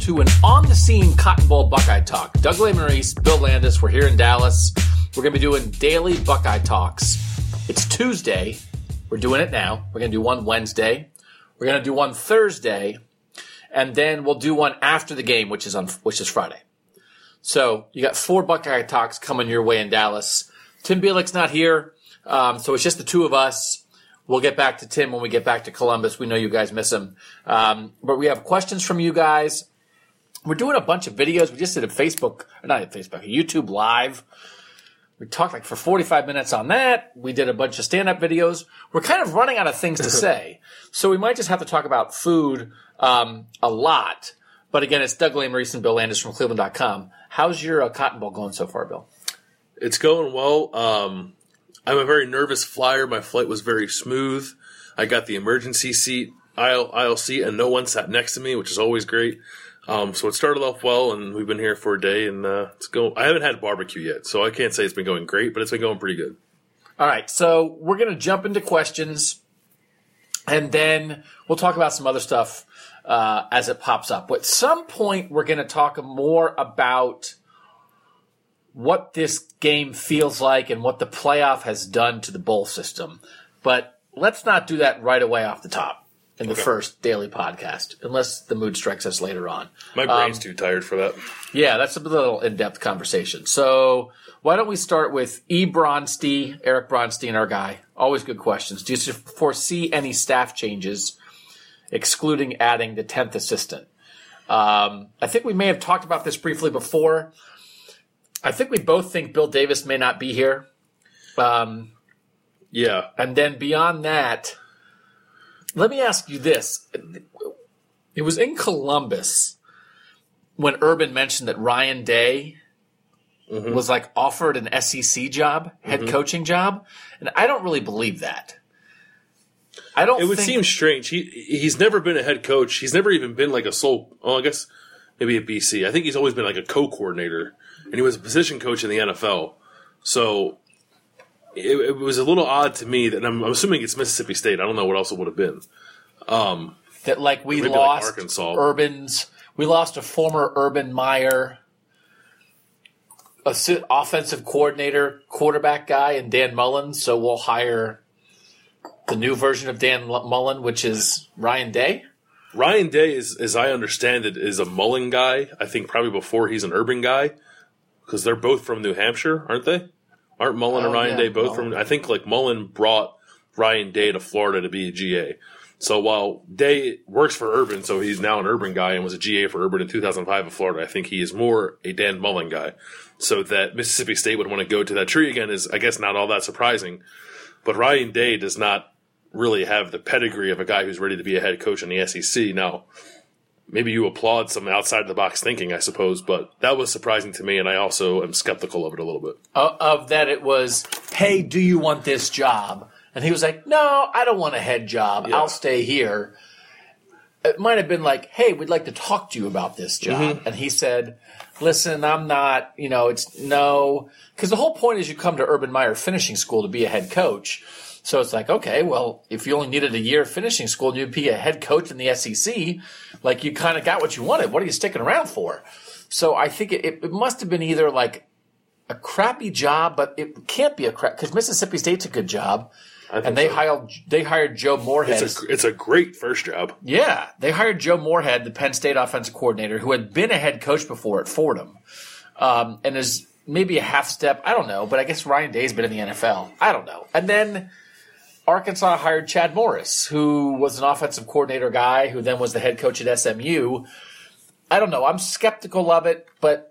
to an on-the-scene Cotton Bowl Buckeye Talk. Doug Maurice, Bill Landis, we're here in Dallas. We're going to be doing daily Buckeye Talks. It's Tuesday. We're doing it now. We're going to do one Wednesday. We're going to do one Thursday. And then we'll do one after the game, which is Friday. So you got 4 Buckeye Talks coming your way in Dallas. Tim Bielik's not here, so it's just the two of us. We'll get back to Tim when we get back to Columbus. We know you guys miss him. But we have questions from you guys. We're doing a bunch of videos. We just did a YouTube Live. We talked like for 45 minutes on that. We did a bunch of stand-up videos. We're kind of running out of things to say. So we might just have to talk about food a lot. But again, it's Doug Maurice and Bill Landis from Cleveland.com. How's your Cotton Bowl going so far, Bill? It's going well. I'm a very nervous flyer. My flight was very smooth. I got the emergency seat, aisle seat, and no one sat next to me, which is always great. So it started off well, and we've been here for a day, and it's going. I haven't had barbecue yet, so I can't say it's been going great, but it's been going pretty good. All right, so we're going to jump into questions, and then we'll talk about some other stuff as it pops up. But at some point, we're going to talk more about what this game feels like and what the playoff has done to the bowl system. But let's not do that right away off the top in the first daily podcast, unless the mood strikes us later on. My brain's too tired for that. Yeah, that's a little in-depth conversation. So why don't we start with Eric Bronstein, our guy. Always good questions. Do you foresee any staff changes, excluding adding the 10th assistant? I think we may have talked about this briefly before. I think we both think Bill Davis may not be here. Yeah. And then beyond that, let me ask you this. It was in Columbus when Urban mentioned that Ryan Day was like offered an SEC job, head coaching job. And I don't really believe that. It would seem strange. He's never been a head coach. He's never even been like I guess maybe at BC. I think he's always been like a co-coordinator. And he was a position coach in the NFL. So it was a little odd to me that I'm assuming it's Mississippi State. I don't know what else it would have been. That like we lost like Arkansas. We lost a former Urban Meyer offensive coordinator, quarterback guy, and Dan Mullen. So we'll hire the new version of Dan Mullen, which is Ryan Day. Ryan Day, as I understand it, is a Mullen guy. I think probably before he's an Urban guy. Because they're both from New Hampshire, aren't they? Aren't Mullen and Ryan Day both from? I think like Mullen brought Ryan Day to Florida to be a GA. So while Day works for Urban, so he's now an Urban guy and was a GA for Urban in 2005 in Florida, I think he is more a Dan Mullen guy. So that Mississippi State would want to go to that tree again is, I guess, not all that surprising. But Ryan Day does not really have the pedigree of a guy who's ready to be a head coach in the SEC. Now, maybe you applaud some outside-the-box thinking, I suppose, but that was surprising to me, and I also am skeptical of it a little bit. Of that it was, hey, do you want this job? And he was like, no, I don't want a head job. Yeah. I'll stay here. It might have been like, hey, we'd like to talk to you about this job. And he said, listen, I'm not, it's no. Because the whole point is you come to Urban Meyer Finishing School to be a head coach. So it's like, okay, well, if you only needed a year of finishing school and you'd be a head coach in the SEC, like you kind of got what you wanted. What are you sticking around for? So I think it must have been either like a crappy job, but it can't be a crap because Mississippi State's a good job. And they hired Joe Moorhead. It's a great first job. Yeah. They hired Joe Moorhead, the Penn State offensive coordinator, who had been a head coach before at Fordham. And is maybe a half step. I don't know. But I guess Ryan Day's been in the NFL. I don't know. And then Arkansas hired Chad Morris, who was an offensive coordinator guy who then was the head coach at SMU. I don't know. I'm skeptical of it, but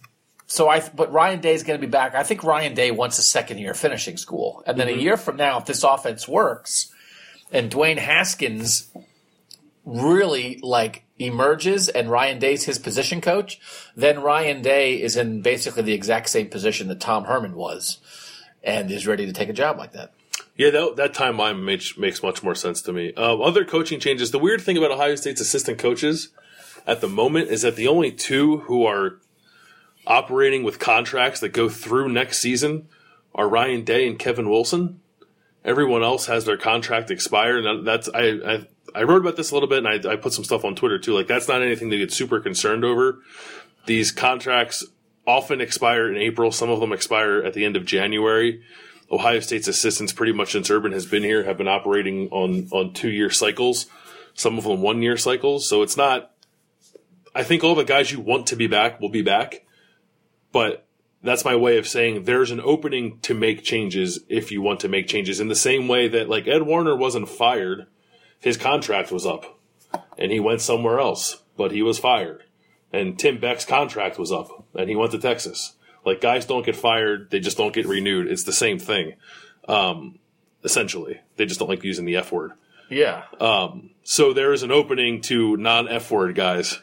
Ryan Day's going to be back. I think Ryan Day wants a second year finishing school. And then a year from now, if this offense works and Dwayne Haskins really emerges and Ryan Day's his position coach, then Ryan Day is in basically the exact same position that Tom Herman was and is ready to take a job like that. Yeah, that timeline makes much more sense to me. Other coaching changes. The weird thing about Ohio State's assistant coaches at the moment is that the only two who are operating with contracts that go through next season are Ryan Day and Kevin Wilson. Everyone else has their contract expire, and that's I I wrote about this a little bit, and I put some stuff on Twitter too. Like, that's not anything to get super concerned over. These contracts often expire in April. Some of them expire at the end of January. Ohio State's assistants, pretty much since Urban has been here, have been operating on 2-year cycles. Some of them 1-year cycles. So it's not. I think all the guys you want to be back will be back, but that's my way of saying there's an opening to make changes if you want to make changes. In the same way that, like, Ed Warner wasn't fired, his contract was up, and he went somewhere else, but he was fired. And Tim Beck's contract was up, and he went to Texas. Like, guys don't get fired, they just don't get renewed. It's the same thing, essentially. They just don't like using the F word. Yeah. So there is an opening to non-F word guys.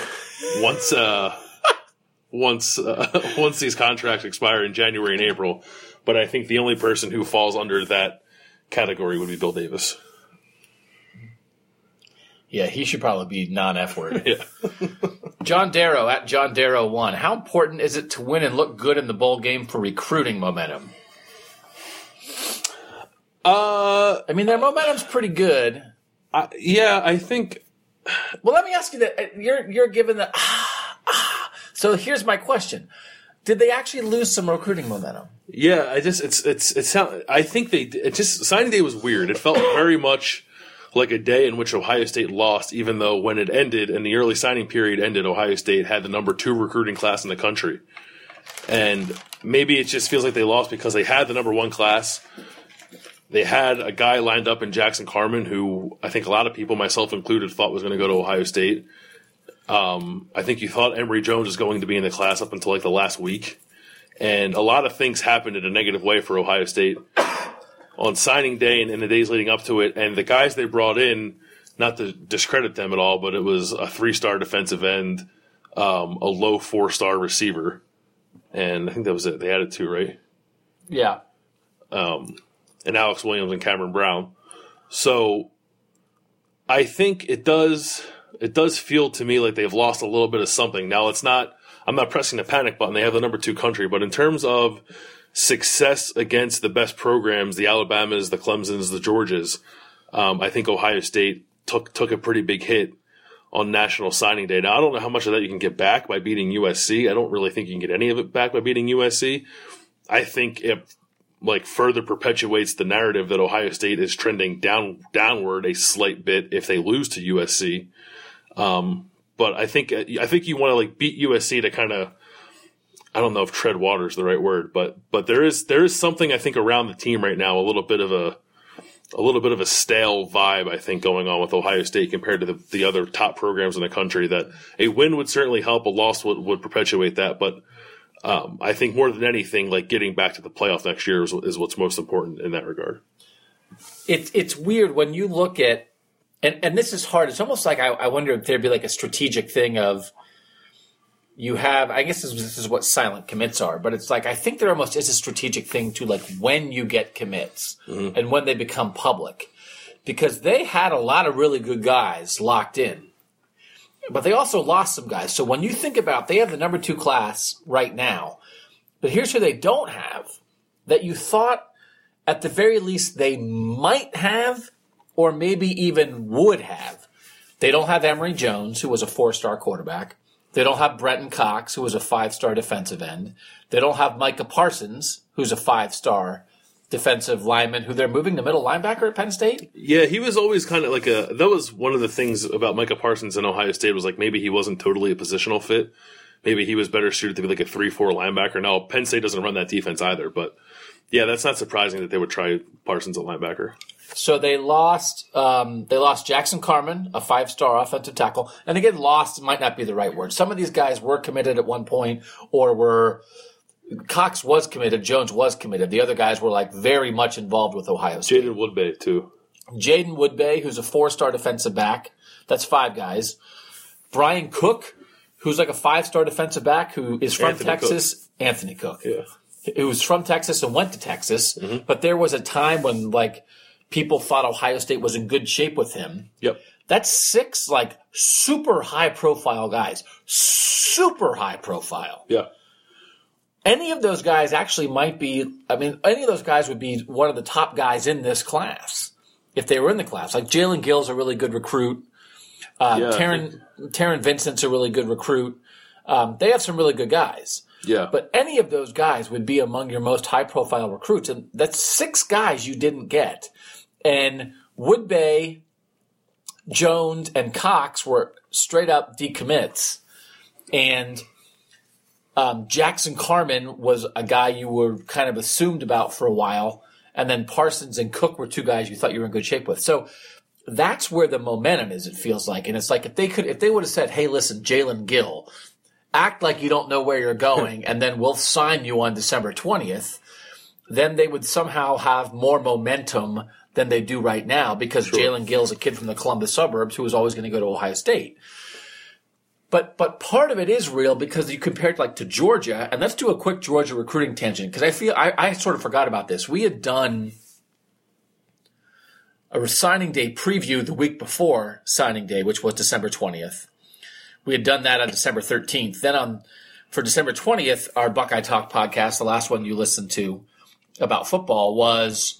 Once these contracts expire in January and April, but I think the only person who falls under that category would be Bill Davis. Yeah, he should probably be non-F word. Yeah. John Darrow at John Darrow 1. How important is it to win and look good in the bowl game for recruiting momentum? I mean, their momentum's pretty good. Yeah, I think. Well, let me ask you that. You're given the. So here's my question: did they actually lose some recruiting momentum? Yeah, I think signing day was weird. It felt very much like a day in which Ohio State lost, even though when it ended and the early signing period ended, Ohio State had the number 2 recruiting class in the country. And maybe it just feels like they lost because they had the number 1 class. They had a guy lined up in Jackson Carman who I think a lot of people, myself included, thought was going to go to Ohio State. I think you thought Emory Jones was going to be in the class up until like the last week. And a lot of things happened in a negative way for Ohio State on signing day and in the days leading up to it. And the guys they brought in, not to discredit them at all, but it was a 3-star defensive end, a low 4-star receiver. And I think that was it. They added 2, right? Yeah. And Alex Williams and Cameron Brown. So I think it does feel to me like they've lost a little bit of something. Now I'm not pressing the panic button. They have the number 2 country, but in terms of success against the best programs, the Alabamas, the Clemsons, the Georgias, I think Ohio State took a pretty big hit on National Signing Day. Now, I don't know how much of that you can get back by beating USC. I don't really think you can get any of it back by beating USC. I think it further perpetuates the narrative that Ohio State is trending downward a slight bit if they lose to USC. But I think you want to beat USC to kind of, I don't know if tread water is the right word, but there is something I think around the team right now, a little bit of a stale vibe I think going on with Ohio State compared to the other top programs in the country. That a win would certainly help, a loss would perpetuate that, but I think more than anything, getting back to the playoff next year is what's most important in that regard. It's weird when you look at, and this is hard. It's almost like I wonder if there'd be a strategic thing of you have. I guess this is what silent commits are, but it's I think there almost is a strategic thing to when you get commits and when they become public, because they had a lot of really good guys locked in. But they also lost some guys. So when you think about, they have the number 2 class right now. But here's who they don't have that you thought at the very least they might have or maybe even would have. They don't have Emory Jones, who was a 4-star quarterback. They don't have Brenton Cox, who was a 5-star defensive end. They don't have Micah Parsons, who's a 5-star defensive lineman who they're moving to middle linebacker at Penn State? Yeah, he was always kind of that was one of the things about Micah Parsons in Ohio State was maybe he wasn't totally a positional fit. Maybe he was better suited to be a 3-4 linebacker. Now, Penn State doesn't run that defense either, but yeah, that's not surprising that they would try Parsons at linebacker. So they lost Jackson Carman, a 5-star offensive tackle. And again, lost might not be the right word. Some of these guys were committed at one point Cox was committed. Jones was committed. The other guys were very much involved with Ohio State. Jaden Woodbay, too. Jaden Woodbay, who's a 4-star defensive back. That's 5 guys. Brian Cook, who's a 5-star defensive back who is from Texas. Anthony Cook. Yeah. Who's from Texas and went to Texas. Mm-hmm. But there was a time when people thought Ohio State was in good shape with him. Yep. That's 6 super high profile guys. Super high profile. Yeah. Any of those guys actually might be, any of those guys would be one of the top guys in this class. if they were in the class. Like Jalen Gill's a really good recruit. Taron Vincent's a really good recruit. They have some really good guys. Yeah. But any of those guys would be among your most high-profile recruits. And that's 6 guys you didn't get. And Woodbay, Jones, and Cox were straight-up decommits. And Jackson Carman was a guy you were kind of assumed about for a while. And then Parsons and Cook were 2 guys you thought you were in good shape with. So that's where the momentum is, it feels like. And it's like if they would have said, hey, listen, Jalen Gill, act like you don't know where you're going, and then we'll sign you on December 20th, then they would somehow have more momentum than they do right now because Jalen Gill's a kid from the Columbus suburbs who was always going to go to Ohio State. But part of it is real because you compare it to Georgia, and let's do a quick Georgia recruiting tangent because I sort of forgot about this. We had done a signing day preview the week before signing day, which was December 20th. We had done that on December 13th. Then for December 20th, our Buckeye Talk podcast, the last one you listened to about football, was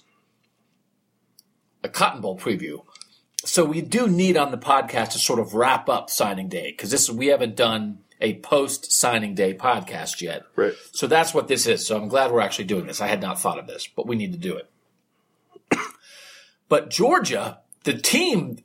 a Cotton Bowl preview. So we do need on the podcast to sort of wrap up signing day because we haven't done a post-signing day podcast yet. Right. So that's what this is. So I'm glad we're actually doing this. I had not thought of this, but we need to do it. But Georgia, the team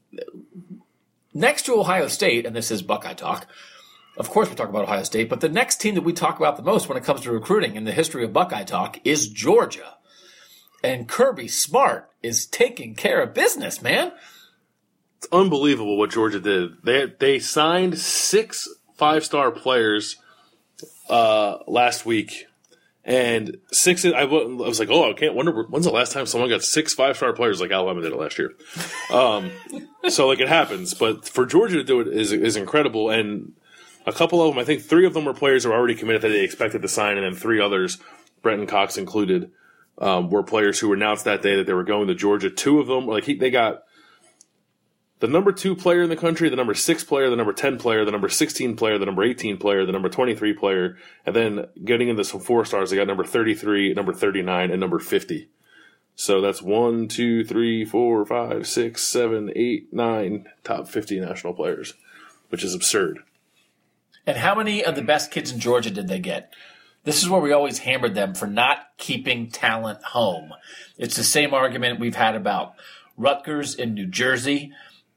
next to Ohio State, and this is Buckeye Talk, of course we talk about Ohio State, but the next team that we talk about the most when it comes to recruiting in the history of Buckeye Talk is Georgia. And Kirby Smart is taking care of business, man. It's unbelievable what Georgia did. They signed 6 5-star players last week. And 6, I was like, I can't wonder when's the last time someone got 6 5-star players like Alabama did it last year. So it happens, but for Georgia to do it is incredible. And a couple of them, I think 3 of them were players who were already committed that they expected to sign, and then 3 others, Brenton Cox included, were players who were announced that day that they were going to Georgia. 2 of them, they got the number 2 player in the country, the number 6 player, the number 10 player, the number 16 player, the number 18 player, the number 23 player, and then getting into some 4-stars, they got number 33, number 39, and number 50. So that's 1, 2, 3, 4, 5, 6, 7, 8, 9 top 50 national players, which is absurd. And how many of the best kids in Georgia did they get? This is where we always hammered them for not keeping talent home. It's the same argument we've had about Rutgers in New Jersey.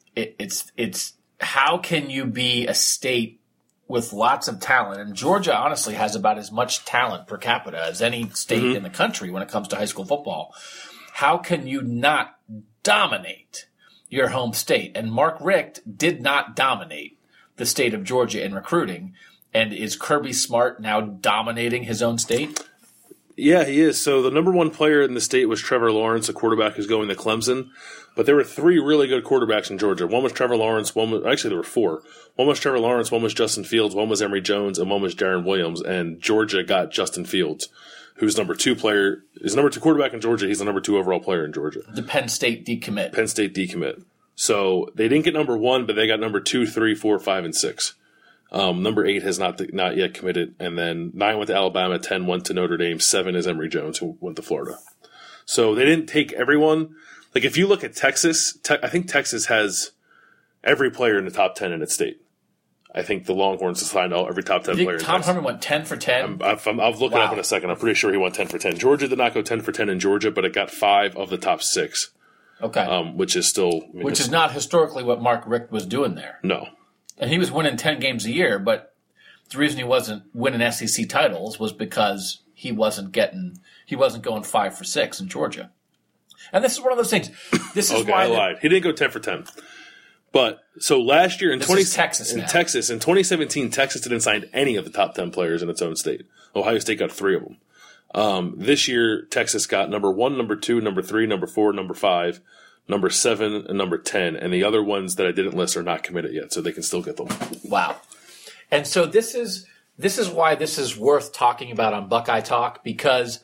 It's how can you be a state with lots of talent? And Georgia honestly has about as much talent per capita as any state in the country when it comes to high school football. How can you not dominate your home state? And Mark Richt did not dominate the state of Georgia in recruiting. And is Kirby Smart now dominating his own state? Yeah, he is. So the number 1 player in the state was Trevor Lawrence, a quarterback who's going to Clemson. But there were 3 really good quarterbacks in Georgia. One was Trevor Lawrence. There were 4. One was Trevor Lawrence. One was Justin Fields. One was Emory Jones. And one was Darren Williams. And Georgia got Justin Fields, who's number 2 player. Is number 2 quarterback in Georgia. He's the number 2 overall player in Georgia. The Penn State decommit. So they didn't get number 1, but they got number 2, 3, 4, 5, and 6. Number 8 has not yet committed, and then 9 went to Alabama, 10 went to Notre Dame, 7 is Emory Jones, who went to Florida. So they didn't take everyone. If you look at Texas, I think Texas has every player in the top 10 in its state. I think the Longhorns have signed every top 10 player. Tom Herman went 10 for 10? I'll look it up in a second. I'm pretty sure he went 10 for 10. Georgia did not go 10 for 10 in Georgia, but it got 5 of the top 6. Okay. Which is still... which is not historically what Mark Richt was doing there. No. And he was winning 10 games a year, but the reason he wasn't winning SEC titles was because he wasn't going 5 for 6 in Georgia. And this is one of those things. This is why I lied. He didn't go 10 for 10. But so last year in Texas, in 2017, Texas didn't sign any of the top 10 players in its own state. Ohio State got 3 of them. This year, Texas got number 1, number 2, number 3, number 4, number 5, number 7, and number 10. And the other ones that I didn't list are not committed yet, so they can still get them. Wow. And so this is why this is worth talking about on Buckeye Talk, because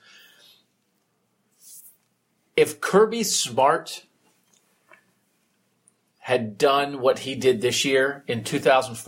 if Kirby Smart had done what he did this year in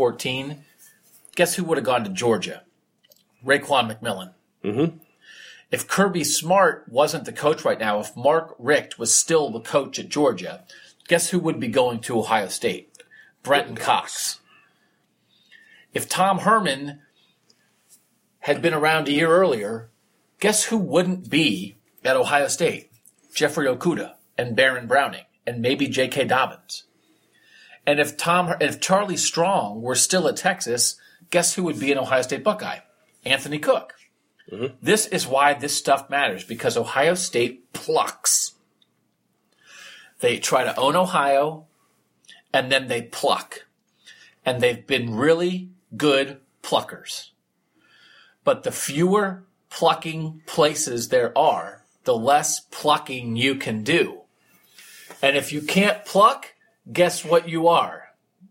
2014, guess who would have gone to Georgia? Raekwon McMillan. Mm-hmm. if Kirby Smart wasn't the coach right now, if Mark Richt was still the coach at Georgia, guess who would be going to Ohio State? Brenton Cox. If Tom Herman had been around a year earlier, guess who wouldn't be at Ohio State? Jeffrey Okudah and Baron Browning and maybe J.K. Dobbins. And if Charlie Strong were still at Texas, guess who would be an Ohio State Buckeye? Anthony Cook. Mm-hmm. This is why this stuff matters, because Ohio State plucks. They try to own Ohio, and then they pluck. And they've been really good pluckers. But the fewer plucking places there are, the less plucking you can do. And if you can't pluck, guess what you are?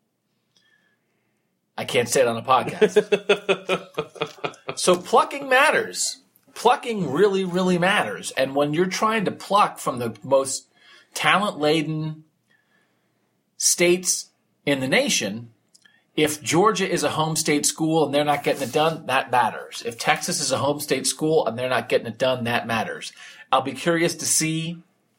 I can't say it on a podcast. So plucking matters. Plucking really, really matters. And when you're trying to pluck from the most talent-laden states in the nation, if Georgia is a home state school and they're not getting it done, that matters. If Texas is a home state school and they're not getting it done, that matters. I'll be curious to see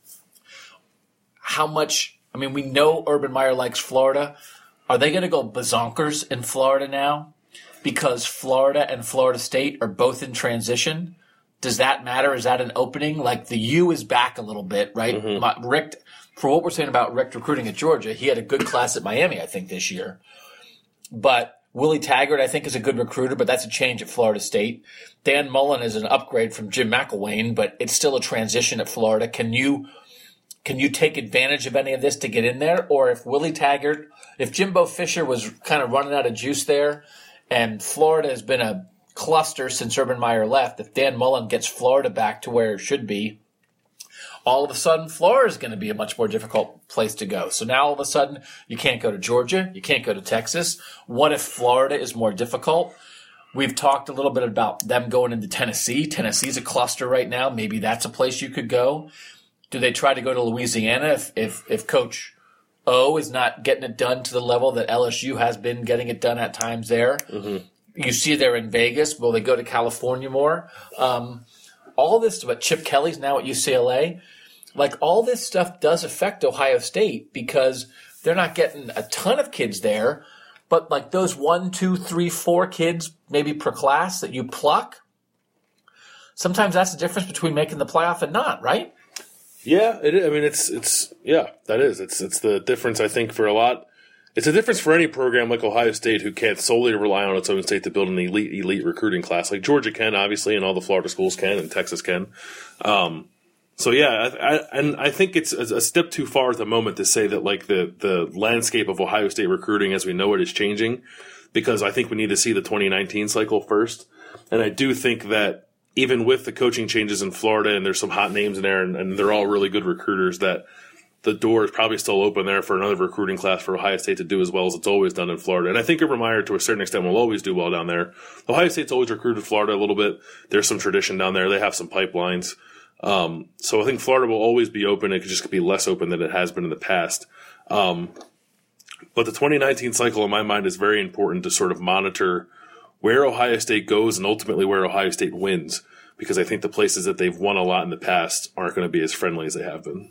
how much. I mean, we know Urban Meyer likes Florida. Are they going to go bazonkers in Florida now because Florida and Florida State are both in transition? Does that matter? Is that an opening? Like the U is back a little bit, right? Mm-hmm. Richt, for what we're saying about Richt recruiting at Georgia, he had a good class at Miami, I think, this year. But Willie Taggart, I think, is a good recruiter, but that's a change at Florida State. Dan Mullen is an upgrade from Jim McElwain, but it's still a transition at Florida. Can you take advantage of any of this to get in there? Or if Willie Taggart, if Jimbo Fisher was kind of running out of juice there, and Florida has been a cluster since Urban Meyer left, if Dan Mullen gets Florida back to where it should be, all of a sudden Florida is going to be a much more difficult place to go. So now all of a sudden you can't go to Georgia, you can't go to Texas. What if Florida is more difficult? We've talked a little bit about them going into Tennessee. Tennessee's a cluster right now. Maybe that's a place you could go. Do they try to go to Louisiana if Coach O is not getting it done to the level that LSU has been getting it done at times there? Mm-hmm. You see they're in Vegas. Will they go to California more? All this, but Chip Kelly's now at UCLA. Like, all this stuff does affect Ohio State because they're not getting a ton of kids there. But, like, those 1, 2, 3, 4 kids maybe per class that you pluck, sometimes that's the difference between making the playoff and not, right? Yeah, it is. I mean, it's yeah, that is. It's the difference, I think, for a lot. It's a difference for any program like Ohio State who can't solely rely on its own state to build an elite recruiting class. Like Georgia can, obviously, and all the Florida schools can, and Texas can. So yeah, I think it's a step too far at the moment to say that like the landscape of Ohio State recruiting as we know it is changing, because I think we need to see the 2019 cycle first. And I do think that even with the coaching changes in Florida, and there's some hot names in there, and they're all really good recruiters, that the door is probably still open there for another recruiting class for Ohio State to do as well as it's always done in Florida. And I think Urban Meyer, to a certain extent, will always do well down there. Ohio State's always recruited Florida a little bit. There's some tradition down there. They have some pipelines. So I think Florida will always be open. It could just be less open than it has been in the past. But the 2019 cycle, in my mind, is very important to sort of monitor where Ohio State goes and ultimately where Ohio State wins, because I think the places that they've won a lot in the past aren't going to be as friendly as they have been.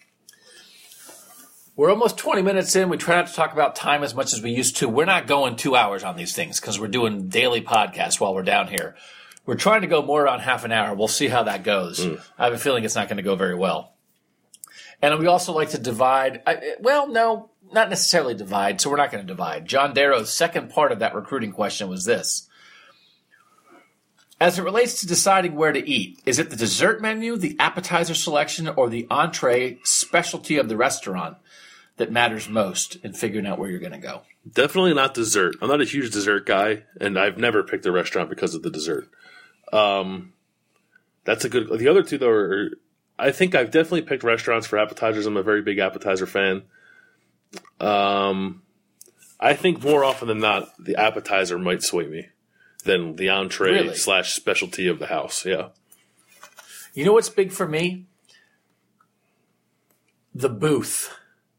We're almost 20 minutes in. We try not to talk about time as much as we used to. We're not going 2 hours on these things because we're doing daily podcasts while we're down here. We're trying to go more around half an hour. We'll see how that goes. I have a feeling it's not going to go very well. And we also like to divide. No, not necessarily divide, so we're not going to divide. John Darrow's second part of that recruiting question was this. As it relates to deciding where to eat, is it the dessert menu, the appetizer selection, or the entree specialty of the restaurant that matters most in figuring out where you're going to go? Definitely not dessert. I'm not a huge dessert guy, and I've never picked a restaurant because of the dessert. That's a good. The other two, though, I think I've definitely picked restaurants for appetizers. I'm a very big appetizer fan. I think more often than not, the appetizer might sway me than the entree / specialty of the house. Yeah. You know what's big for me? The booth.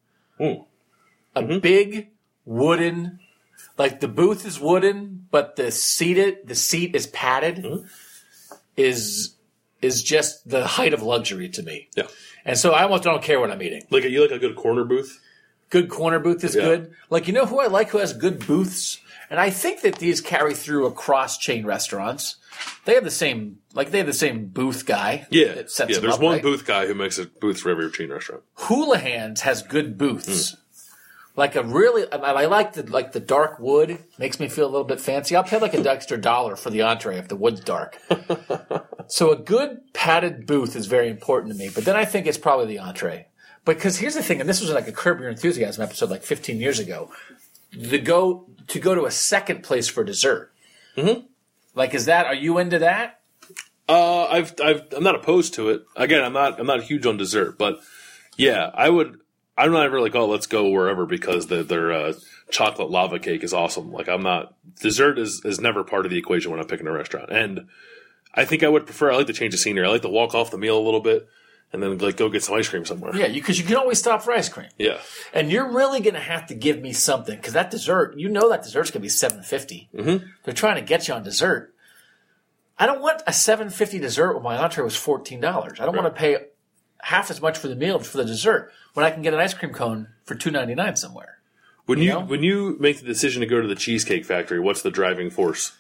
A big wooden, like the booth is wooden, but the seat is padded, is is just the height of luxury to me. Yeah. And so I almost don't care what I'm eating. Like you like a good corner booth? Good corner booth is good. Like, you know who I like who has good booths? And I think that these carry through across chain restaurants. They have the same booth guy. Yeah. That sets them There's up, one right? booth guy who makes a booth for every chain restaurant. Houlihan's has good booths. Like I like the dark wood. Makes me feel a little bit fancy. I'll pay like an extra $1 for the entree if the wood's dark. So a good padded booth is very important to me. But then I think it's probably the entree. Because here's the thing, and this was like a Curb Your Enthusiasm episode like 15 years ago. To go to a second place for dessert. Mm-hmm. Like, are you into that? I'm not opposed to it. Again, I'm not huge on dessert, but yeah, I'm not ever like, oh, let's go wherever because their chocolate lava cake is awesome. Like dessert is never part of the equation when I'm picking a restaurant. And I think I like to change the scenery. I like to walk off the meal a little bit and then like go get some ice cream somewhere. Yeah, because you can always stop for ice cream. Yeah. And you're really going to have to give me something because that dessert's going to be $7.50. Mm-hmm. They're trying to get you on dessert. I don't want a $7.50 dessert when my entree was $14. I don't want to pay half as much for the meal for the dessert when I can get an ice cream cone for $2.99 somewhere. When you make the decision to go to the Cheesecake Factory, what's the driving force?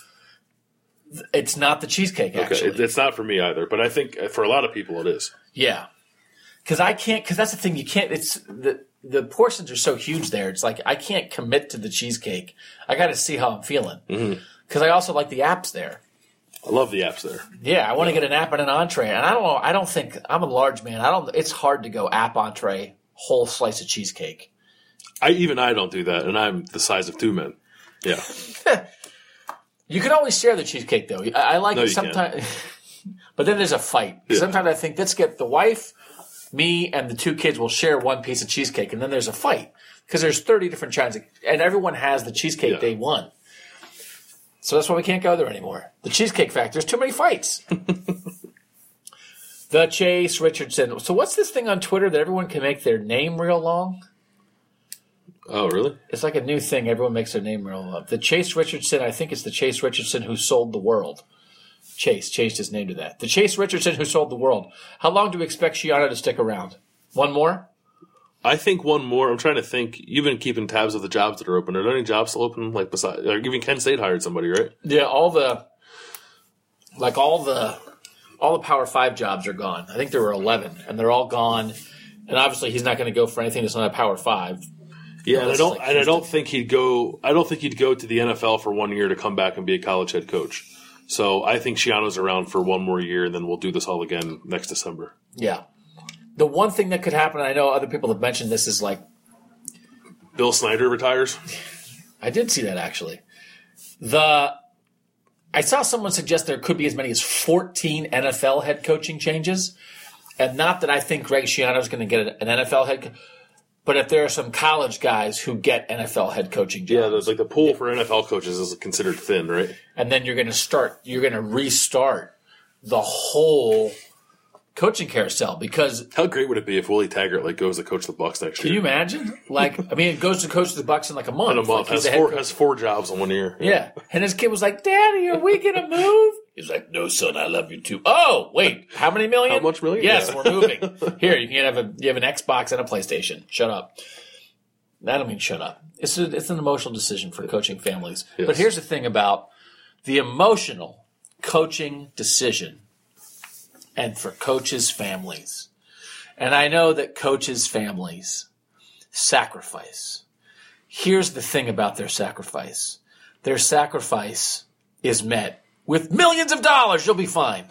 It's not the cheesecake, actually. Okay, it's not for me either, but I think for a lot of people it is. Yeah. Because that's the thing, you can't, it's, the portions are so huge there, it's like I can't commit to the cheesecake. I got to see how I'm feeling. Because I also like the apps there. I love the apps there. Yeah, I want to get an app and an entree. And I don't think, I'm a large man, it's hard to go app entree, whole slice of cheesecake. I don't do that, and I'm the size of two men. Yeah. You can always share the cheesecake, though. I like it sometimes. But then there's a fight. Yeah. Sometimes I think, let's get the wife, me, and the two kids will share one piece of cheesecake, and then there's a fight. Because there's 30 different kinds, and everyone has the cheesecake they want. So that's why we can't go there anymore. The Cheesecake Factory, there's too many fights. The Chase Richardson. So what's this thing on Twitter that everyone can make their name real long? Oh, really? It's like a new thing. Everyone makes their name real long. The Chase Richardson, I think it's the Chase Richardson who sold the world. Chase changed his name to that. The Chase Richardson who sold the world. How long do we expect Schiano to stick around? One more? I think one more. I'm trying to think. You've been keeping tabs of the jobs that are open. Are there any jobs still open? Like besides, even Kent State hired somebody, right? Yeah, all the Power 5 jobs are gone. I think there were 11, and they're all gone. And obviously, he's not going to go for anything that's not a Power 5. Yeah, and I don't think he'd go. I don't think he'd go to the NFL for 1 year to come back and be a college head coach. So I think Schiano's around for one more year, and then we'll do this all again next December. Yeah. The one thing that could happen, I know other people have mentioned this, is like Bill Snyder retires. I did see that actually. I saw someone suggest there could be as many as 14 NFL head coaching changes, and not that I think Greg Schiano is going to get an NFL head coach. But if there are some college guys who get NFL head coaching jobs. Yeah, there's like the pool for NFL coaches is considered thin, right? And then you're going to restart the whole coaching carousel because how great would it be if Willie Taggart goes to coach the Bucs next year? Can you imagine? It goes to coach the Bucs in like a month. In a month. Has four jobs in 1 year. Yeah. And his kid was like, "Daddy, are we going to move?" He's like, "No, son, I love you too." Oh, wait, how many million? How much million? Yes, we're moving. Here, you have an Xbox and a PlayStation. Shut up. I don't mean shut up. It's an emotional decision for coaching families. Yes. But here's the thing about the emotional coaching decision and for coaches' families. And I know that coaches' families sacrifice. Here's the thing about their sacrifice. Their sacrifice is met with millions of dollars. You'll be fine.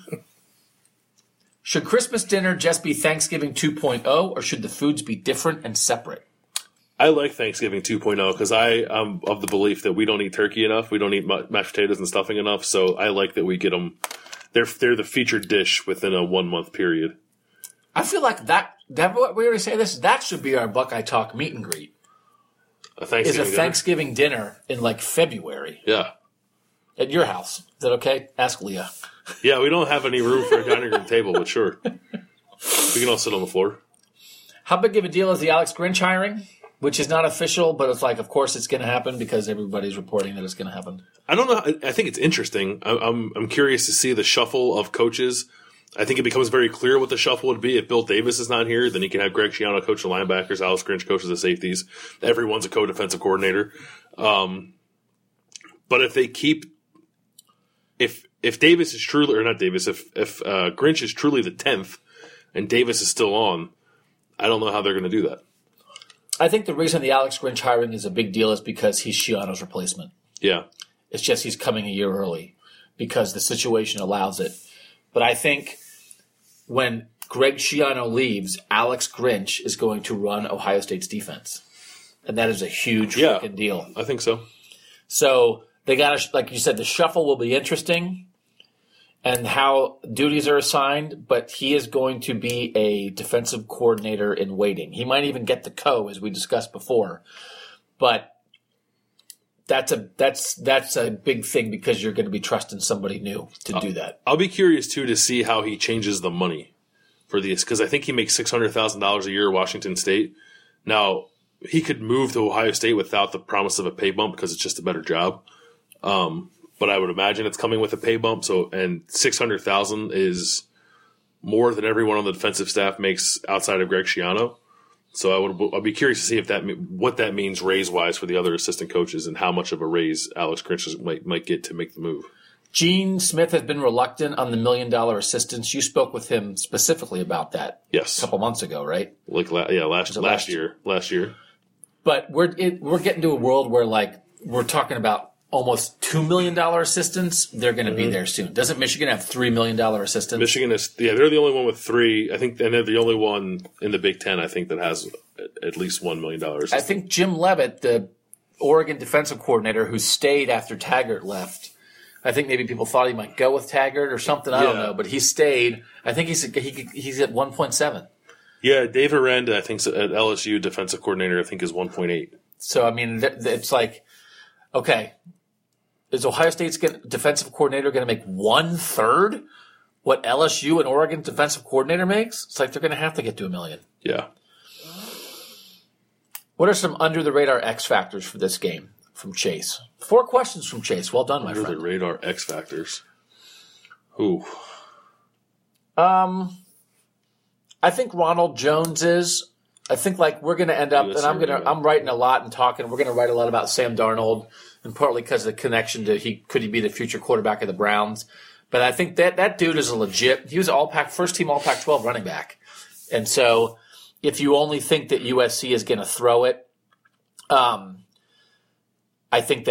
Should Christmas dinner just be Thanksgiving 2.0, or should the foods be different and separate? I like Thanksgiving 2.0 because I am of the belief that we don't eat turkey enough. We don't eat mashed potatoes and stuffing enough. So I like that we get them. They're the featured dish within a 1 month period. I feel like that we already say this. That should be our Buckeye Talk meet and greet. Thanksgiving dinner in February. Yeah. At your house. Is that okay? Ask Leah. Yeah, we don't have any room for a dining room table, but sure. We can all sit on the floor. How big of a deal is the Alex Grinch hiring? which is not official, but it's like, of course it's going to happen because everybody's reporting that it's going to happen. I don't know. I think it's interesting. I'm curious to see the shuffle of coaches. I think it becomes very clear what the shuffle would be. If Bill Davis is not here, then you can have Greg Schiano coach the linebackers, Alex Grinch coaches the safeties. Everyone's a co-defensive coordinator. But if they keep, if Davis is truly, or not Davis, if Grinch is truly the 10th and Davis is still on, I don't know how they're going to do that. I think the reason the Alex Grinch hiring is a big deal is because he's Schiano's replacement. Yeah. It's just he's coming a year early because the situation allows it. But I think when Greg Schiano leaves, Alex Grinch is going to run Ohio State's defense. And that is a huge freaking deal. I think so. So they got to, like you said, the shuffle will be interesting and how duties are assigned, but he is going to be a defensive coordinator in waiting. He might even get the co, as we discussed before. But that's a big thing because you're going to be trusting somebody new to do that. I'll be curious, too, to see how he changes the money for these, because I think he makes $600,000 a year at Washington State. Now, he could move to Ohio State without the promise of a pay bump because it's just a better job. But I would imagine it's coming with a pay bump. So, and $600,000 is more than everyone on the defensive staff makes outside of Greg Schiano. So I'd be curious to see what that means raise wise for the other assistant coaches and how much of a raise Alex Grinch might get to make the move. Gene Smith has been reluctant on the $1 million assistance. You spoke with him specifically about that. Yes, a couple months ago, right? Last year. But we're getting to a world where like we're talking about almost $2 million assistants. They're going to be there soon. Doesn't Michigan have $3 million assistants? Michigan is, they're the only one with 3. I think, and they're the only one in the Big Ten, I think, that has at least $1 million assistant. I think Jim Leavitt, the Oregon defensive coordinator who stayed after Taggart left, I think maybe people thought he might go with Taggart or something. I don't know, but he stayed. I think he's at 1.7. Yeah, Dave Aranda, I think at LSU defensive coordinator, I think is 1.8. So I mean, it's like, okay. Is Ohio State's defensive coordinator going to make 1/3 what LSU and Oregon defensive coordinator makes? It's like they're going to have to get to $1 million. Yeah. What are some under-the-radar X factors for this game from Chase? 4 questions from Chase. Well done, my friend. Under-the-radar X factors. Ooh. I think Ronald Jones is. I think like we're going to end up, and I'm writing a lot and talking. We're going to write a lot about Sam Darnold, and partly because of the connection to could he be the future quarterback of the Browns? But I think that dude is a legit. He was first team All Pac-12 running back, and so if you only think that USC is going to throw it, I think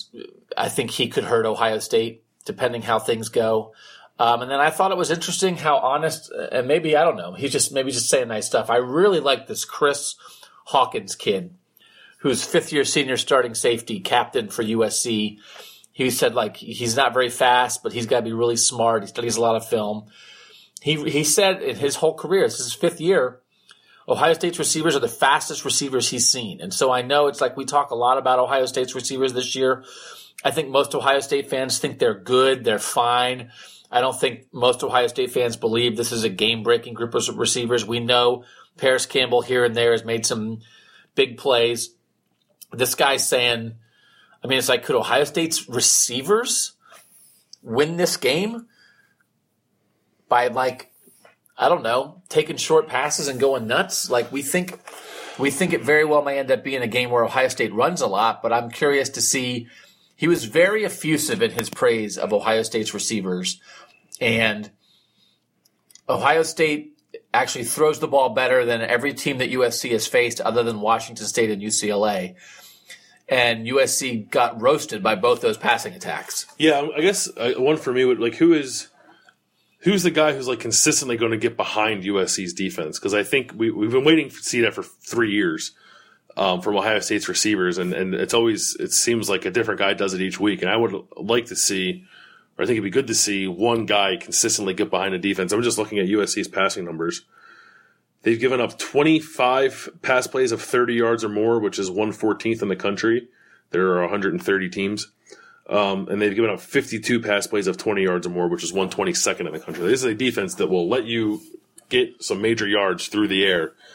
he could hurt Ohio State depending how things go. And then I thought it was interesting how honest, and maybe, I don't know, he's just saying nice stuff. I really like this Chris Hawkins kid, who's 5th-year senior starting safety, captain for USC. He said, like, he's not very fast, but he's got to be really smart. He studies a lot of film. He said in his whole career, this is his 5th year, Ohio State's receivers are the fastest receivers he's seen. And so I know it's like we talk a lot about Ohio State's receivers this year. I think most Ohio State fans think they're good, they're fine. I don't think most Ohio State fans believe this is a game-breaking group of receivers. We know Paris Campbell here and there has made some big plays. This guy's saying, I mean, it's like, could Ohio State's receivers win this game by, like, I don't know, taking short passes and going nuts? Like, we think it very well may end up being a game where Ohio State runs a lot, but I'm curious to see. He was very effusive in his praise of Ohio State's receivers, and Ohio State actually throws the ball better than every team that USC has faced other than Washington State and UCLA. And USC got roasted by both those passing attacks. Yeah, I guess one for me would, like, who's the guy who's, like, consistently going to get behind USC's defense? Because I think we've been waiting to see that for 3 years. From Ohio State's receivers, and it seems like a different guy does it each week. And I would like to see, or I think it'd be good to see, one guy consistently get behind a defense. I'm just looking at USC's passing numbers. They've given up 25 pass plays of 30 yards or more, which is 114th in the country. There are 130 teams. And they've given up 52 pass plays of 20 yards or more, which is 122nd in the country. This is a defense that will let you get some major yards through the air.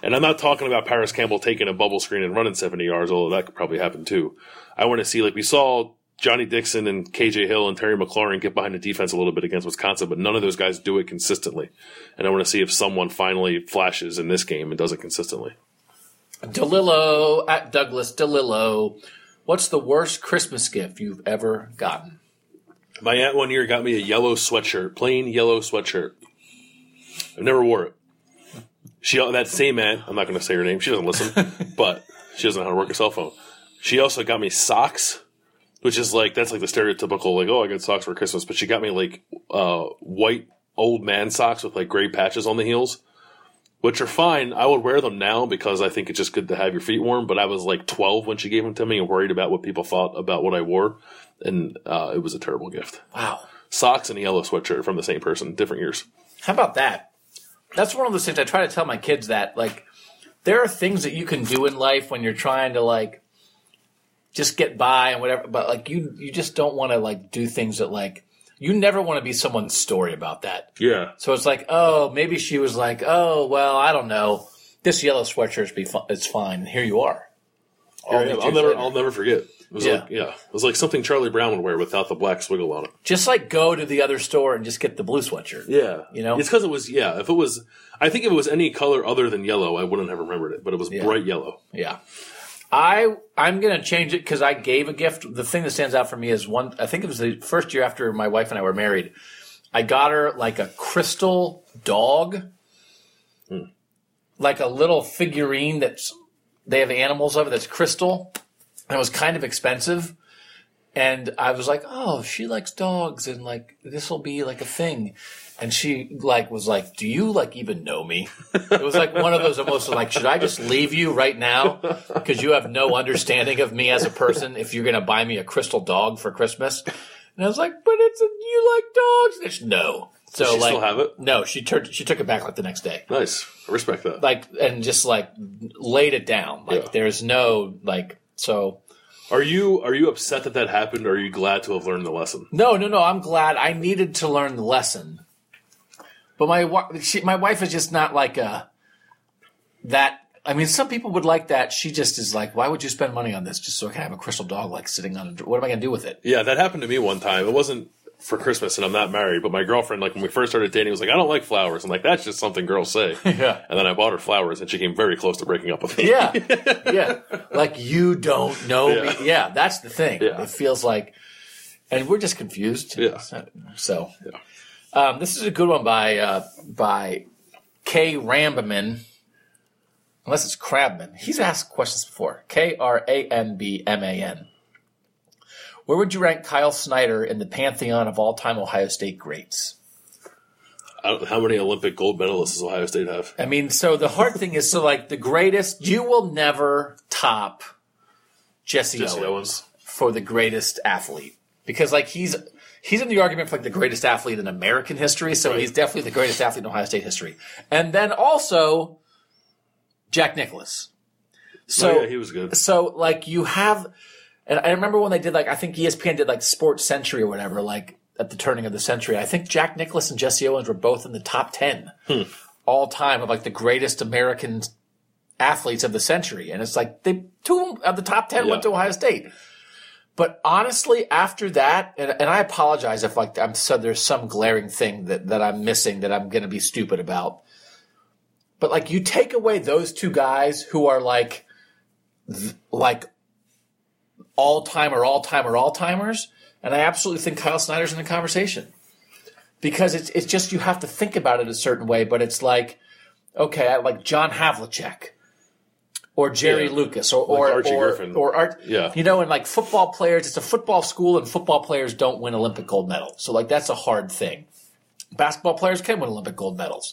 And I'm not talking about Paris Campbell taking a bubble screen and running 70 yards, although that could probably happen too. I want to see, like we saw Johnny Dixon and KJ Hill and Terry McLaurin get behind the defense a little bit against Wisconsin, but none of those guys do it consistently. And I want to see if someone finally flashes in this game and does it consistently. DeLillo at Douglas DeLillo. What's the worst Christmas gift you've ever gotten? My aunt one year got me a yellow sweatshirt, plain yellow sweatshirt. I never wore it. That same aunt, I'm not going to say her name, she doesn't listen, but she doesn't know how to work a cell phone. She also got me socks, which is that's like the stereotypical, I got socks for Christmas, but she got me white old man socks with gray patches on the heels, which are fine. I would wear them now because I think it's just good to have your feet warm, but I was 12 when she gave them to me and worried about what people thought about what I wore, and it was a terrible gift. Wow. Socks and a yellow sweatshirt from the same person, different years. How about that? That's one of those things I try to tell my kids that, there are things that you can do in life when you're trying to, just get by and whatever, but, you just don't want to, do things that, you never want to be someone's story about that. Yeah. So it's maybe she was oh, well, I don't know. This yellow sweatshirt it's fine. And here you are. I'll never forget. It was it was like something Charlie Brown would wear without the black swiggle on it. Just go to the other store and just get the blue sweatshirt. Yeah. It's because it was, I think if it was any color other than yellow, I wouldn't have remembered it, but it was bright yellow. Yeah. I'm going to change it because I gave a gift. The thing that stands out for me is I think it was the first year after my wife and I were married. I got her a crystal dog, like a little figurine they have animals of it that's crystal. And it was kind of expensive. And I was oh, she likes dogs and this will be a thing. And she was do you even know me? It was one of those almost should I just leave you right now? Because you have no understanding of me as a person if you're going to buy me a crystal dog for Christmas. And I was but you like dogs? And she, no. So does she still have it? No, she took it back the next day. Nice. I respect that. And just laid it down. There's no so. Are you upset that happened, or are you glad to have learned the lesson? No. I'm glad. I needed to learn the lesson. But my wife is just not that. I mean, some people would like that. She just is why would you spend money on this just so I can have a crystal dog sitting on what am I going to do with it? Yeah, that happened to me one time. It wasn't for Christmas, and I'm not married, but my girlfriend, when we first started dating, was I don't like flowers. I'm that's just something girls say. Yeah. And then I bought her flowers, and she came very close to breaking up with me. Yeah. Yeah. You don't know me. Yeah, that's the thing. Yeah. It feels and we're just confused. Yeah. So. Yeah. This is a good one by K. Rambaman, unless it's Crabman. He's asked questions before. Krambman. Where would you rank Kyle Snyder in the pantheon of all-time Ohio State greats? How many Olympic gold medalists does Ohio State have? I mean, so the hard thing is, the greatest, you will never top Jesse Owens for the greatest athlete. Because, he's in the argument for the greatest athlete in American history, so he's definitely the greatest athlete in Ohio State history. And then also Jack Nicklaus. So he was good. So you have, and I remember when they did I think ESPN did Sports Century or whatever, at the turning of the century. I think Jack Nicklaus and Jesse Owens were both in the top 10 all time of the greatest American athletes of the century. And it's two of the top 10 went to Ohio State. But honestly, after that, and I apologize if there's some glaring thing that I'm missing that I'm going to be stupid about. But you take away those two guys who are all-timers, and I absolutely think Kyle Snyder's in the conversation. Because it's just you have to think about it a certain way, but it's okay, I like John Havlicek. Or Jerry Lucas, or Archie Griffin, and football players. It's a football school, and football players don't win Olympic gold medals. So that's a hard thing. Basketball players can win Olympic gold medals,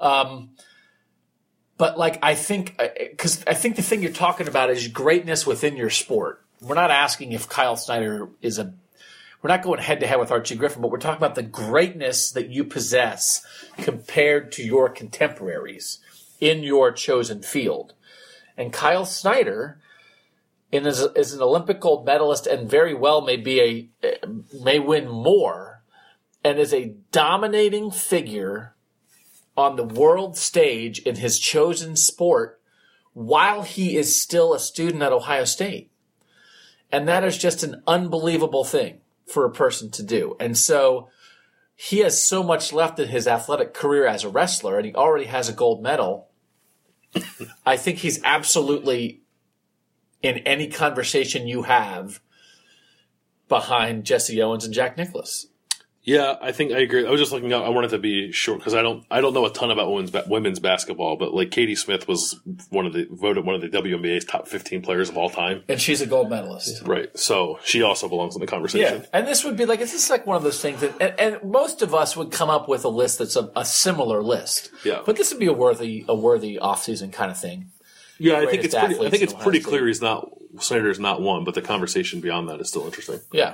but I think the thing you're talking about is greatness within your sport. We're not asking if Kyle Snyder we're not going head to head with Archie Griffin, but we're talking about the greatness that you possess compared to your contemporaries in your chosen field. And Kyle Snyder is an Olympic gold medalist and very well may win more, and is a dominating figure on the world stage in his chosen sport while he is still a student at Ohio State. And that is just an unbelievable thing for a person to do. And so he has so much left in his athletic career as a wrestler, and he already has a gold medal. I think he's absolutely, in any conversation you have, behind Jesse Owens and Jack Nicklaus. Yeah, I think I agree. I was just looking up. I wanted to be short because I don't know a ton about women's basketball, but like Katie Smith was voted one of the WNBA's top 15 players of all time, and she's a gold medalist. Right, so she also belongs in the conversation. Yeah, and this would be like one of those things that, and most of us would come up with a list that's a similar list. Yeah, but this would be a worthy offseason kind of thing. Yeah, I think it's pretty clear Snyder's not one, but the conversation beyond that is still interesting. Yeah.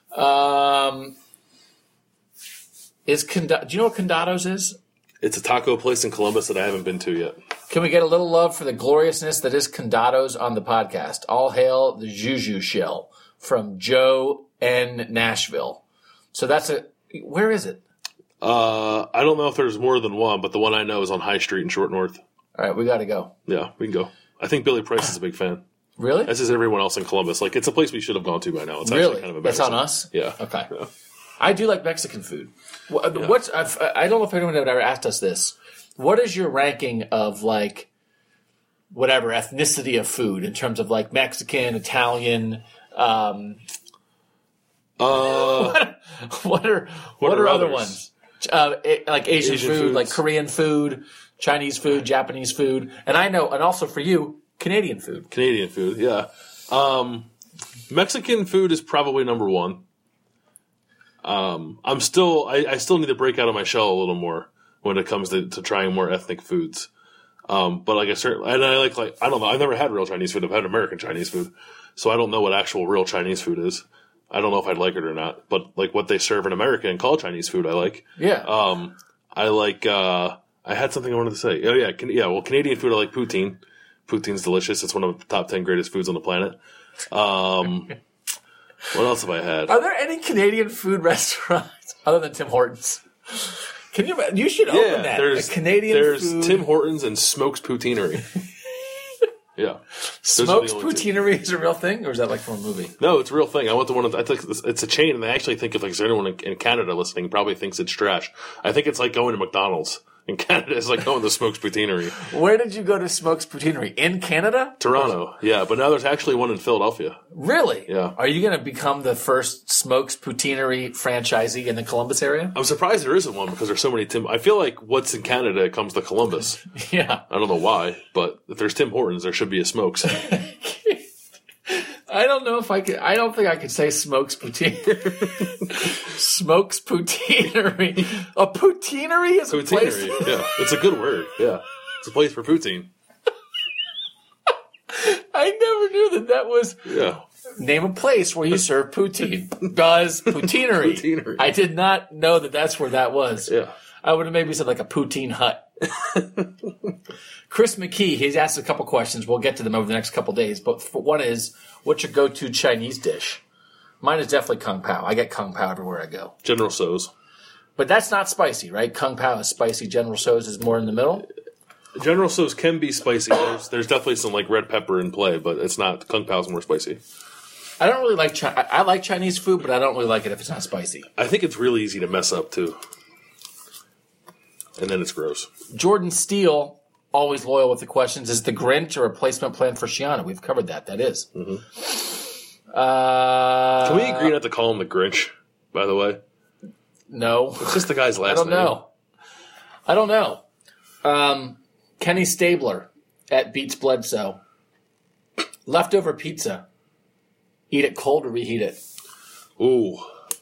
Do you know what Condado's is? It's a taco place in Columbus that I haven't been to yet. Can we get a little love for the gloriousness that is Condado's on the podcast? All hail the Juju Shell from Joe N. Nashville. So where is it? I don't know if there's more than one, but the one I know is on High Street in Short North. All right, we got to go. Yeah, we can go. I think Billy Price is a big fan. Really? As is everyone else in Columbus. Like, it's a place we should have gone to by now. It's really? Actually kind of embarrassing. It's on us? Yeah. Okay. Yeah. I do like Mexican food. I don't know if anyone had ever asked us this. What is your ranking of, like, whatever ethnicity of food in terms of, like, Mexican, Italian? What are other ones? Like Asian food, foods. Like Korean food, Chinese food, Japanese food, and also for you, Canadian food. Canadian food, yeah. Mexican food is probably number one. I still need to break out of my shell a little more when it comes to trying more ethnic foods. But like I don't know. I've never had real Chinese food. I've had American Chinese food, so I don't know what actual real Chinese food is. I don't know if I'd like it or not. But like what they serve in America and call Chinese food, I like. Yeah. I like. I had something I wanted to say. Oh yeah, Well, Canadian food I like poutine. Poutine's delicious. It's one of the top 10 greatest foods on the planet. What else have I had? Are there any Canadian food restaurants other than Tim Hortons? Can you? You should open that. There's food. Tim Hortons and Smokes Poutineery. Yeah, Smokes Poutineery is a real thing, or is that like from a movie? No, it's a real thing. I went to one of. I think it's a chain, and I actually think if like anyone in Canada listening probably thinks it's trash. I think it's like going to McDonald's. In Canada, it's like going to Smokes Poutinery. Where did you go to Smokes Poutinery? In Canada? Toronto, yeah. But now there's actually one in Philadelphia. Really? Yeah. Are you going to become the first Smokes Poutinery franchisee in the Columbus area? I'm surprised there isn't one because there's so many I feel like what's in Canada comes to Columbus. Yeah. I don't know why, but if there's Tim Hortons, there should be a Smokes. I don't know if I could. I don't think I could say Smokes Poutinery. Smokes Poutinery. A poutinery is a place. Yeah, it's a good word. Yeah, it's a place for poutine. I never knew that was. Yeah. Name a place where you serve poutine. Buzz Poutinery. Poutinery. I did not know that that's where that was. Yeah. I would have maybe said like a poutine hut. Chris McKee, he's asked a couple questions. We'll get to them over the next couple days. But one is, what's your go-to Chinese dish? Mine is definitely Kung Pao. I get Kung Pao everywhere I go. General Tso's. But that's not spicy, right? Kung Pao is spicy. General Tso's is more in the middle? General Tso's can be spicy. There's definitely some like red pepper in play, but it's not. Kung Pao's more spicy. I don't really like I like Chinese food, but I don't really like it if it's not spicy. I think it's really easy to mess up, too. And then it's gross. Jordan Steele, always loyal with the questions, is the Grinch a replacement plan for Shiana? We've covered that. That is. Mm-hmm. Can we agree not to call him the Grinch, by the way? No. It's just the guy's last name. I don't know. Kenny Stabler at Beats Bledsoe. Leftover pizza. Eat it cold or reheat it? Ooh.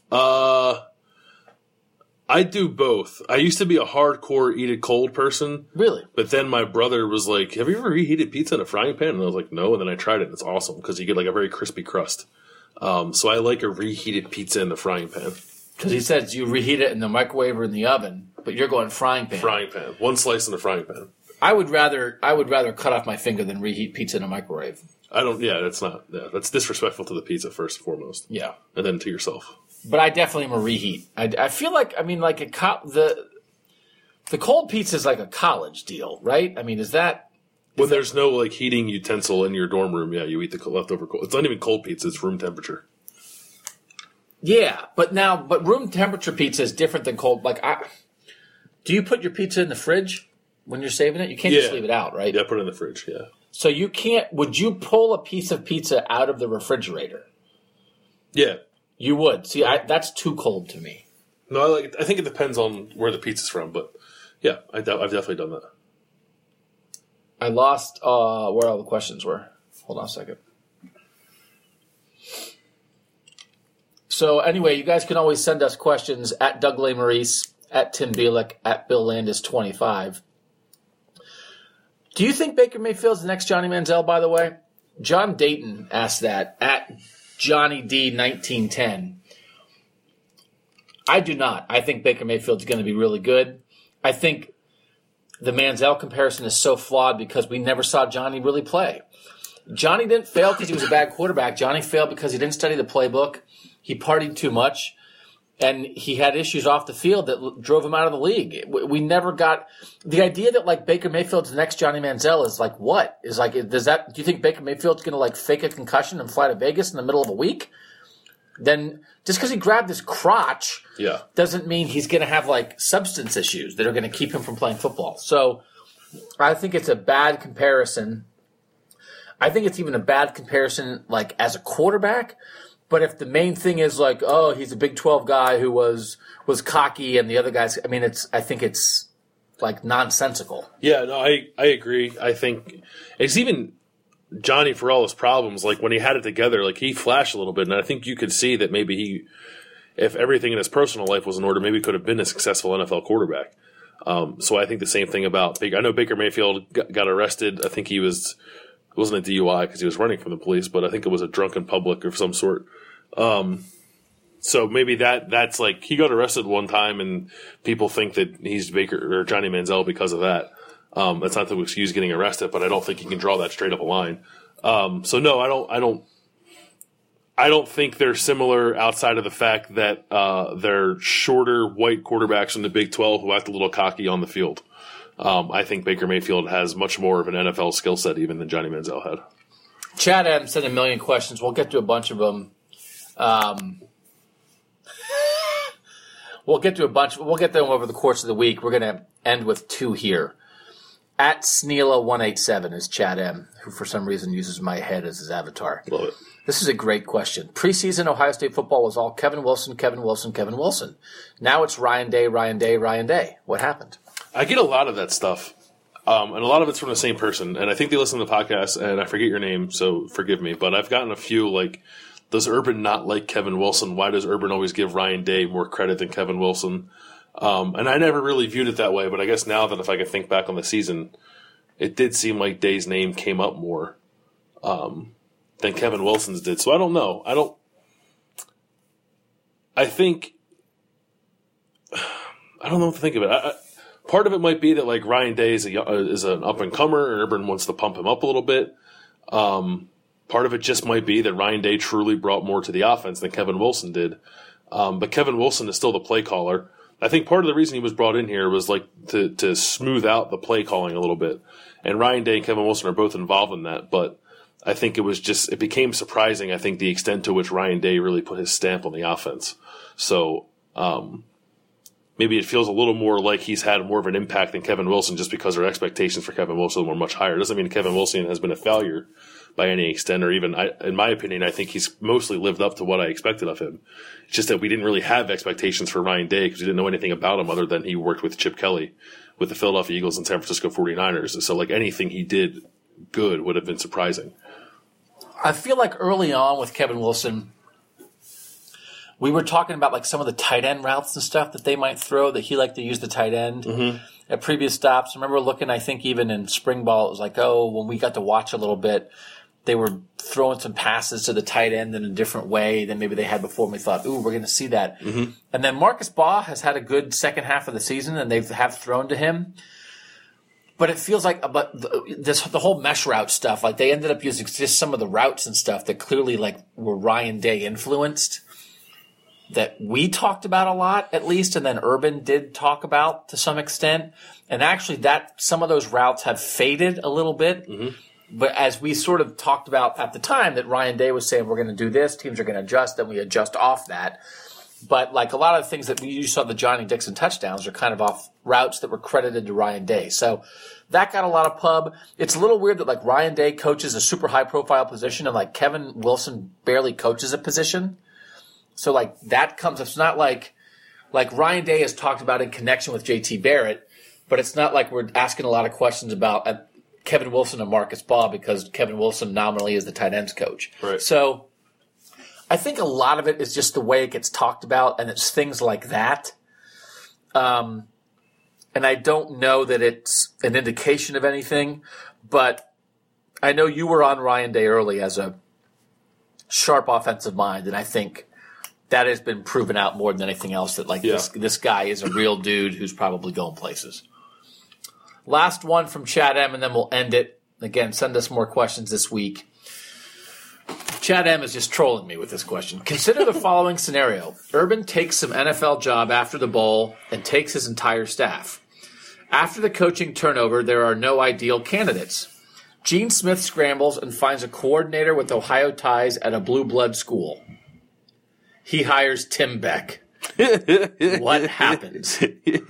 I do both. I used to be a hardcore eat it cold person. Really? But then my brother was like, have you ever reheated pizza in a frying pan? And I was like, no. And then I tried it, and it's awesome because you get like a very crispy crust. So I like a reheated pizza in the frying pan. Because he says you reheat it in the microwave or in the oven, but you're going frying pan. Frying pan. One slice in the frying pan. I would rather cut off my finger than reheat pizza in a microwave. That's disrespectful to the pizza first and foremost. Yeah. And then to yourself. But I definitely am a reheat. I feel like, the cold pizza is like a college deal, right? I mean, is that When there's no like heating utensil in your dorm room, yeah, you eat the leftover cold. It's not even cold pizza; it's room temperature. Yeah, but room temperature pizza is different than cold. Like, do you put your pizza in the fridge when you're saving it? You can't just leave it out, right? Yeah, put it in the fridge. Yeah. So you can't. Would you pull a piece of pizza out of the refrigerator? Yeah, you would. See, that's too cold to me. No, I think it depends on where the pizza's from, but yeah, I've definitely done that. I lost where all the questions were. Hold on a second. So anyway, you guys can always send us questions at Doug Lesmerises, at Tim Bielek, at Bill Landis 25. Do you think Baker Mayfield's the next Johnny Manziel, by the way? John Dayton asked that at Johnny D 1910. I do not. I think Baker Mayfield's going to be really good. I think the Manziel comparison is so flawed because we never saw Johnny really play. Johnny didn't fail because he was a bad quarterback. Johnny failed because he didn't study the playbook. He partied too much, and he had issues off the field that drove him out of the league. We never got the idea that like Baker Mayfield's the next Johnny Manziel is like what? Is like do you think Baker Mayfield's going to like fake a concussion and fly to Vegas in the middle of a week? Then just because he grabbed his crotch doesn't mean he's going to have like substance issues that are going to keep him from playing football. So I think it's a bad comparison. I think it's even a bad comparison like as a quarterback. But if the main thing is like, oh, he's a Big 12 guy who was cocky and the other guys, I mean, I think it's like nonsensical. Yeah, no, I agree. I think it's even Johnny, for all his problems, like when he had it together, like he flashed a little bit, and I think you could see that maybe if everything in his personal life was in order, maybe he could have been a successful NFL quarterback. So I think the same thing about Baker. I know Baker Mayfield got arrested. I think it wasn't a DUI because he was running from the police, but I think it was a drunken public of some sort. So maybe that's like he got arrested one time, and people think that he's Baker or Johnny Manziel because of that. That's not to excuse getting arrested, but I don't think you can draw that straight up a line. So no, I don't think they're similar outside of the fact that they're shorter white quarterbacks in the Big 12 who act a little cocky on the field. I think Baker Mayfield has much more of an NFL skill set even than Johnny Manziel had. Chad Adams sent a million questions. We'll get to a bunch of them. We'll get them over the course of the week. We're going to end with two here. At Sneela187 is Chad M., who for some reason uses my head as his avatar. Love it. This is a great question. Preseason Ohio State football was all Kevin Wilson, Kevin Wilson, Kevin Wilson. Now it's Ryan Day, Ryan Day, Ryan Day. What happened? I get a lot of that stuff, and a lot of it's from the same person. And I think they listen to the podcast, and I forget your name, so forgive me. But I've gotten a few like, does Urban not like Kevin Wilson? Why does Urban always give Ryan Day more credit than Kevin Wilson? And I never really viewed it that way, but I guess now that if I could think back on the season, it did seem like Day's name came up more than Kevin Wilson's did. So I don't know. I don't know what to think of it. Part of it might be that like Ryan Day is an up and comer, and Urban wants to pump him up a little bit. Part of it just might be that Ryan Day truly brought more to the offense than Kevin Wilson did. But Kevin Wilson is still the play caller. I think part of the reason he was brought in here was like to smooth out the play calling a little bit. And Ryan Day and Kevin Wilson are both involved in that. But I think it became surprising, I think, the extent to which Ryan Day really put his stamp on the offense. So maybe it feels a little more like he's had more of an impact than Kevin Wilson just because our expectations for Kevin Wilson were much higher. It doesn't mean Kevin Wilson has been a failure by any extent, or even, in my opinion, I think he's mostly lived up to what I expected of him. It's just that we didn't really have expectations for Ryan Day because we didn't know anything about him other than he worked with Chip Kelly with the Philadelphia Eagles and San Francisco 49ers. And so like anything he did good would have been surprising. I feel like early on with Kevin Wilson, we were talking about like some of the tight end routes and stuff that they might throw, that he liked to use the tight end at previous stops. I remember looking, I think even in spring ball, it was like, when we got to watch a little bit, they were throwing some passes to the tight end in a different way than maybe they had before. And we thought, we're going to see that. Mm-hmm. And then Marcus Baugh has had a good second half of the season, and they have thrown to him. But it feels like the whole mesh route stuff, like they ended up using just some of the routes and stuff that clearly like were Ryan Day influenced. that we talked about a lot, at least, and then Urban did talk about to some extent. And actually, some of those routes have faded a little bit. Mm-hmm. But as we sort of talked about at the time, that Ryan Day was saying, we're going to do this, teams are going to adjust, then we adjust off that. But like a lot of things that you saw the Johnny Dixon touchdowns are kind of off routes that were credited to Ryan Day. So that got a lot of pub. It's a little weird that like Ryan Day coaches a super high profile position and like Kevin Wilson barely coaches a position. So like that comes, it's not like Ryan Day has talked about in connection with JT Barrett, but it's not like we're asking a lot of questions about Kevin Wilson and Marcus Baugh because Kevin Wilson nominally is the tight ends coach. Right. So I think a lot of it is just the way it gets talked about, and it's things like that. And I don't know that it's an indication of anything, but I know you were on Ryan Day early as a sharp offensive mind, and I think that has been proven out more than anything else that this guy is a real dude who's probably going places. Last one from Chad M, and then we'll end it. Again, send us more questions this week. Chad M is just trolling me with this question. Consider the following scenario. Urban takes some NFL job after the bowl and takes his entire staff. After the coaching turnover, there are no ideal candidates. Gene Smith scrambles and finds a coordinator with Ohio ties at a blue blood school. He hires Tim Beck. What happens?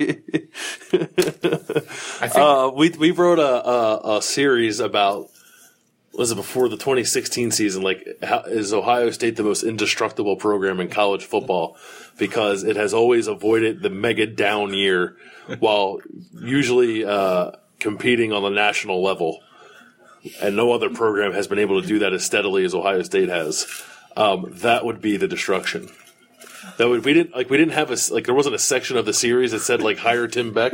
I think we wrote a series about, was it before the 2016 season? Like, is Ohio State the most indestructible program in college football? Because it has always avoided the mega down year while usually competing on the national level. And no other program has been able to do that as steadily as Ohio State has. That would be the destruction. We didn't have there wasn't a section of the series that said like hire Tim Beck.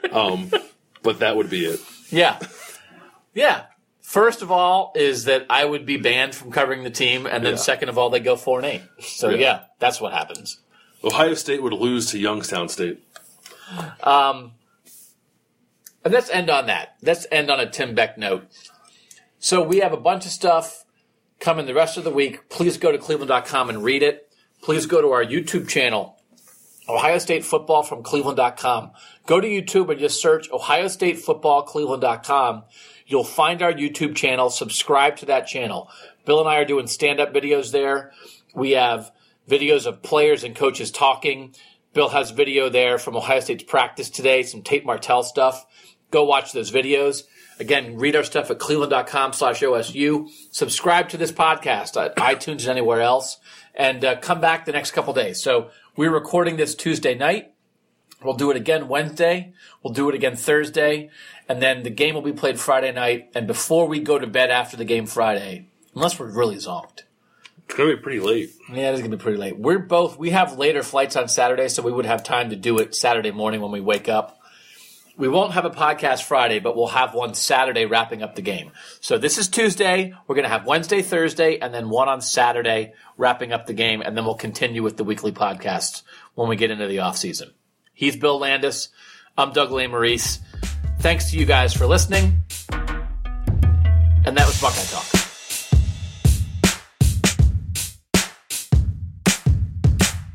But that would be it. Yeah. Yeah. First of all is that I would be banned from covering the team, and then second of all, they go 4-8. So yeah, that's what happens. Ohio State would lose to Youngstown State. And let's end on that. Let's end on a Tim Beck note. So we have a bunch of stuff coming the rest of the week. Please go to cleveland.com and read it. Please go to our YouTube channel, Ohio State Football from cleveland.com. Go to YouTube and just search Ohio State Football cleveland.com. You'll find our YouTube channel. Subscribe to that channel. Bill and I are doing stand-up videos there. We have videos of players and coaches talking. Bill has video there from Ohio State's practice today, some Tate Martell stuff. Go watch those videos. Again, read our stuff at cleveland.com/OSU. Subscribe to this podcast at iTunes and anywhere else. And come back the next couple days. So we're recording this Tuesday night. We'll do it again Wednesday. We'll do it again Thursday. And then the game will be played Friday night. And before we go to bed after the game Friday, unless we're really zonked. It's going to be pretty late. Yeah, it is going to be pretty late. We have later flights on Saturday, so we would have time to do it Saturday morning when we wake up. We won't have a podcast Friday, but we'll have one Saturday wrapping up the game. So this is Tuesday. We're going to have Wednesday, Thursday, and then one on Saturday wrapping up the game, and then we'll continue with the weekly podcasts when we get into the offseason. He's Bill Landis. I'm Doug Lesmerises. Thanks to you guys for listening. And that was Buckeye Talk.